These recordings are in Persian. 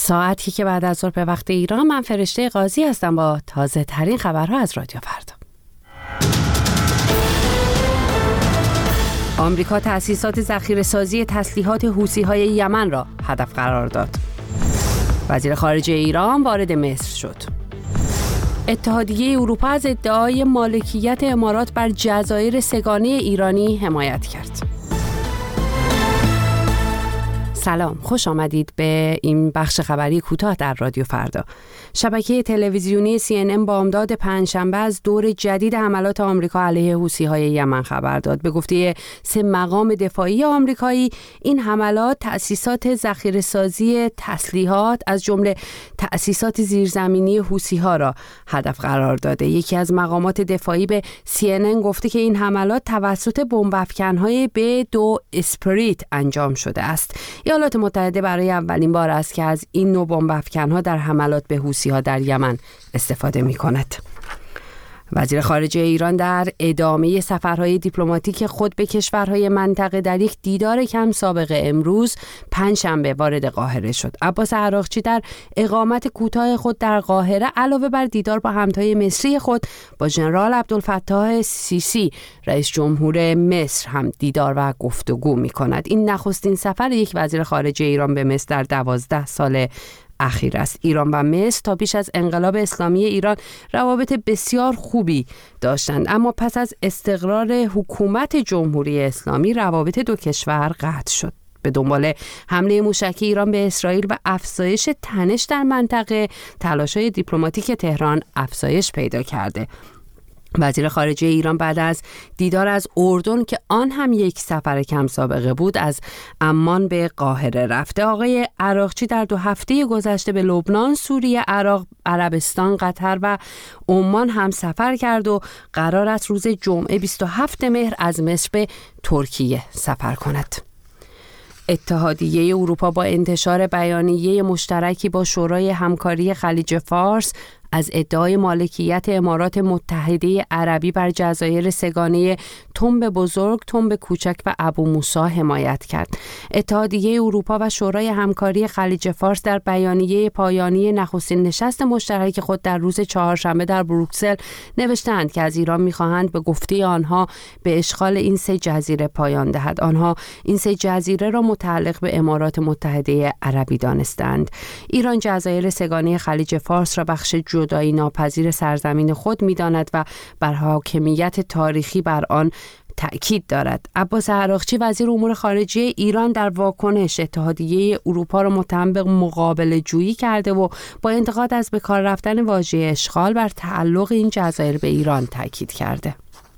ساعتی که بعد از ظهر به وقت ایران. من فرشته قاضی هستم با تازه ترین خبرها از رادیو فردا. آمریکا تأسیسات ذخیره‌سازی تسلیحات حوثی‌های یمن را هدف قرار داد. وزیر خارجه ایران وارد مصر شد. اتحادیه اروپا از ادعای مالکیت امارات بر جزایر سگانه ایرانی حمایت کرد. سلام، خوش آمدید به این بخش خبری کوتاه در رادیو فردا. شبکه تلویزیونی CNN با امداد پنجشنبه از دور جدید حملات آمریکا علیه حوثی‌های یمن خبر داد. به گفته 3 مقام دفاعی آمریکایی، این حملات تأسیسات ذخیره‌سازی تسلیحات از جمله تأسیسات زیرزمینی حوثی‌ها را هدف قرار داده. یکی از مقامات دفاعی به CNN گفته که این حملات توسط بمب‌افکن‌های B2 اسپریت انجام شده است. ایالات متحده برای اولین بار است که از این نوع بمب‌افکن‌ها در حملات به حوثی‌ها در یمن استفاده می‌کند. وزیر خارجه ایران در ادامه سفرهای دیپلماتیک خود به کشورهای منطقه در یک دیدار کم سابقه امروز پنجشنبه وارد قاهره شد. عباس عراقچی در اقامت کوتاه خود در قاهره علاوه بر دیدار با همتای مصری خود با ژنرال عبدالفتاح سیسی رئیس جمهور مصر هم دیدار و گفتگو می‌کند. این نخستین سفر یک وزیر خارجه ایران به مصر در 12 سال اخیر است. ایران و مصر تا پیش از انقلاب اسلامی ایران روابط بسیار خوبی داشتند، اما پس از استقرار حکومت جمهوری اسلامی روابط دو کشور قطع شد. به دنبال حمله موشکی ایران به اسرائیل و افزایش تنش در منطقه، تلاش‌های دیپلماتیک تهران افزایش پیدا کرده. وزیر خارجه ایران بعد از دیدار از اردن که آن هم یک سفر کم سابقه بود از عمان به قاهره رفته. آقای عراقچی در 2 هفته گذشته به لبنان، سوریه، عراق، عربستان، قطر و عمان هم سفر کرد و قرار است روز جمعه 27 مهر از مصر به ترکیه سفر کند. اتحادیه اروپا با انتشار بیانیه مشترکی با شورای همکاری خلیج فارس از ادعای مالکیت امارات متحده عربی بر جزایر سگانه تنب بزرگ، تنب کوچک و ابو موسی حمایت کرد. اتحادیه اروپا و شورای همکاری خلیج فارس در بیانیه پایانی نخستین نشست مشترک خود در روز چهارشنبه در بروکسل نوشتند که از ایران می‌خواهند به گفته آنها به اشغال این 3 جزیره پایان دهد. آنها این 3 جزیره را متعلق به امارات متحده عربی دانستند. ایران جزایر سگانه خلیج فارس را بخش جدایی ناپذیر سرزمین خود می‌داند و بر حاکمیت تاریخی بر آن تأکید دارد. عباس عراقچی وزیر امور خارجه ایران در واکنش اتحادیه اروپا را متهم به مقابله جویی کرده و با انتقاد از به کار رفتن واژه اشغال بر تعلق این جزایر به ایران تأکید کرده.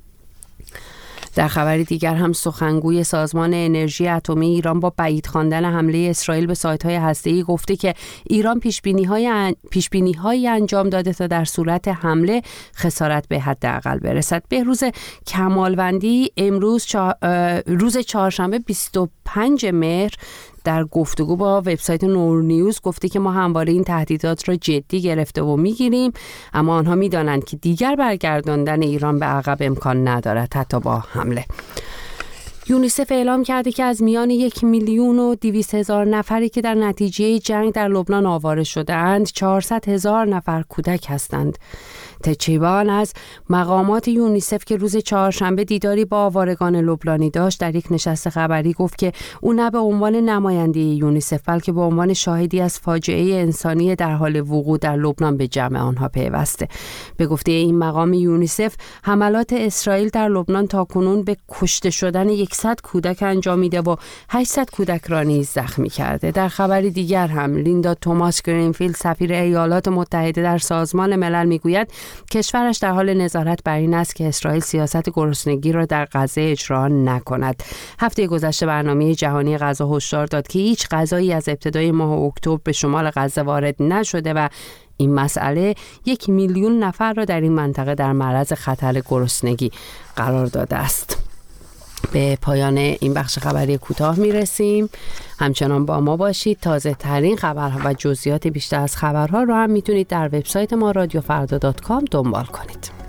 در خبری دیگر هم سخنگوی سازمان انرژی اتمی ایران با بعید خواندن حمله اسرائیل به سایت‌های هسته‌ای گفته که ایران پیشبینی‌هایی انجام داده تا در صورت حمله خسارت به حداقل برسد. بهروز کمالوندی امروز روز چهارشنبه 25 مهر در گفتگو با وبسایت نور نیوز گفته که ما همواره این تهدیدات را جدی گرفته و میگیریم، اما آنها میدانند که دیگر برگرداندن ایران به عقب امکان ندارد حتی با حمله. یونیسف اعلام کرده که از میان 1,200,000 نفری که در نتیجه جنگ در لبنان آواره شده‌اند 400,000 نفر کودک هستند. تچیبان از مقامات یونیسف که روز چهارشنبه دیداری با آوارگان لبنانی داشت در یک نشست خبری گفت که او نه به عنوان نماینده یونیسف بلکه به عنوان شاهدی از فاجعه انسانی در حال وقوع در لبنان به جمع آنها پیوسته. به گفته این مقام یونیسف حملات اسرائیل در لبنان تاکنون به کشته شدن 100 کودک انجامیده و 800 کودک را نیز زخمی کرده. در خبری دیگر هم لیندا توماس گرینفیلد سفیر ایالات متحده در سازمان ملل میگوید کشورش در حال نظارت بر این است که اسرائیل سیاست گرسنگی را در غزه اجرا نکند. هفته گذشته برنامه جهانی غذا هشدار داد که هیچ غذایی از ابتدای ماه اکتبر به شمال غزه وارد نشده و این مسئله 1,000,000 نفر را در این منطقه در معرض خطر گرسنگی قرار داده است. به پایان این بخش خبری کوتاه میرسیم. همچنان با ما باشید. تازه ترین خبرها و جزئیات بیشتر از خبرها رو هم میتونید در وبسایت ما رادیوفردا.com دنبال کنید.